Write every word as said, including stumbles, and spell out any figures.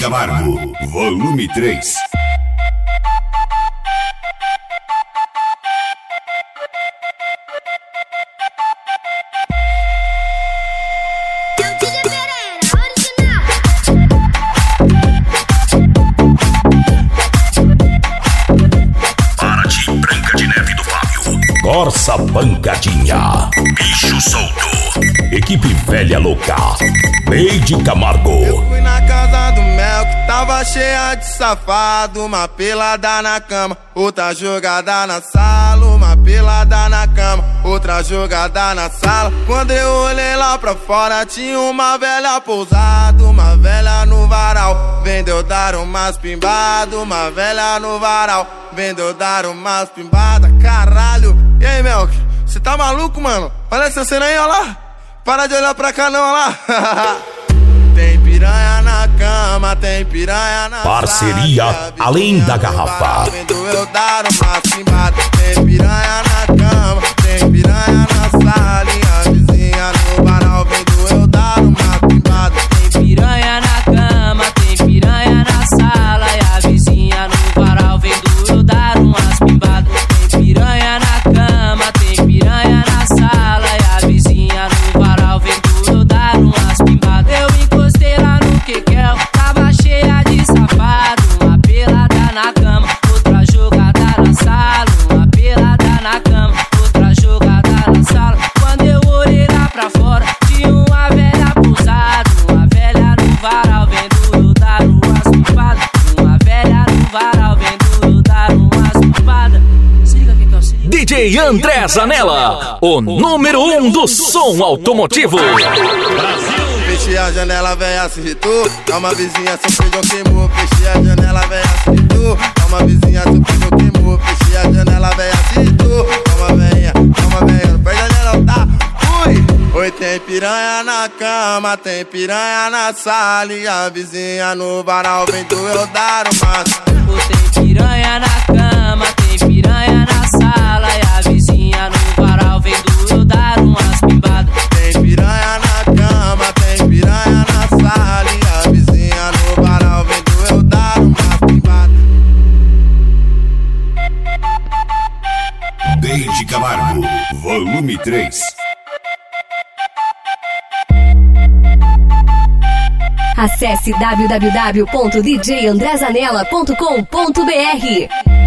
Camargo, volume três. Corsa Pancadinha, Bicho Solto, Equipe Velha Louca, Neide Camargo. Eu fui na casa do Mel que tava cheia de safado. Uma pelada na cama, outra jogada na sala. Uma pelada na cama, outra jogada na sala. Quando eu olhei lá pra fora tinha uma velha pousada. Uma velha no varal, vendeu dar umas pimbadas. Uma velha no varal, vendeu dar umas pimbadas. Caralho. E aí, Melk, cê tá maluco, mano? Olha essa cena aí, ó lá. Para de olhar pra cá não, ó lá. Tem piranha na cama, tem piranha na parceria sala, além da garrafa. Vendo eu dar uma cimbada. Tem piranha na cama, tem piranha na sala. E a vizinha no varal vendo eu dar uma cimbada. Tem piranha na cama, tem piranha na sala. E a vizinha no varal vendo eu dar umas pimbadas. Tem piranha na cama, tem piranha na sala. E a vizinha no varal vendo eu dar umas pimbadas. Eu encostei lá no quequel, tava cheia de safado. Uma pelada na cama, outra jogada na sala. Uma pelada na cama, outra jogada na sala. Quando eu olhei lá pra fora, tinha uma velha pousada. Uma velha no varal vendo eu dar umas pimpadas. Uma velha no varal vendo eu dar umas pimpadas. Se liga quem que é o se liga. D J André Zanella, o número um do som automotivo. Fechei a janela, véia, se irritou. Calma, vizinha, seu feijão queimou. Fechei a janela, véia, se irritou. Calma, vizinha, seu feijão queimou. Fechei a janela, véia, se irritou. Calma, véia, calma, véia, não perde a janela, tá? Fui! Oi, tem piranha na cama, tem piranha na sala. E a vizinha no varal vendo eu dar uma. Tem piranha na cama, tem piranha na sala. E a vizinha no varal vendo eu dar umas pimbadas. Tem piranha na cama, tem piranha na sala. E a vizinha no varal vendo eu dar uma pimbada. Neide Camargo, volume três. Acesse w w w ponto d j andré zanella ponto com ponto b r.